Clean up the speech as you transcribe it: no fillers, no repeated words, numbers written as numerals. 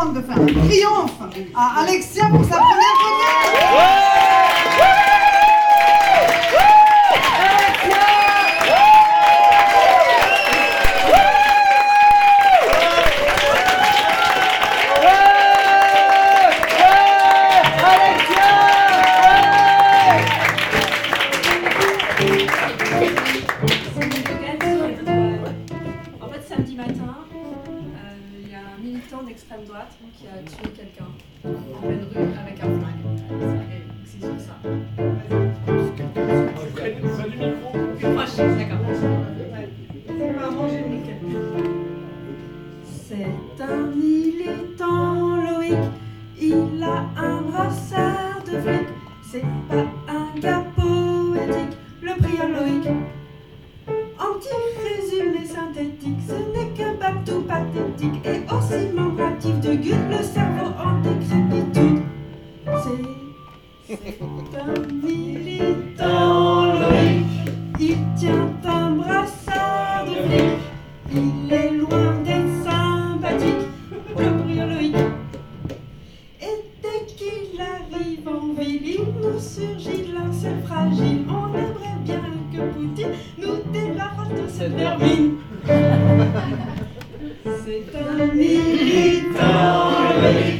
demande de faire un triomphe à Alexia pour sa première première. D'extrême droite qui a tué quelqu'un en pleine rue avec un flingue. C'est sur ça. Pas du micro. Plus proche, d'accord. C'est un militant Loïc, il a un brassard de flic. C'est pas un gars poétique, le prieur Loïc. Anti-résumé synthétique, ce n'est qu'un bateau pathétique et aussi membratif de gut, le cerveau en décrépitude. C'est un militant Loïc, il tient un brassard de flic, il est loin d'être sympathique, le prieur Loïc. Et dès qu'il arrive en ville, il nous surgit de l'insecte fragile. On aimerait bien que Poutine nous débarrasse de cette vermine. C'est un militant, Loïc.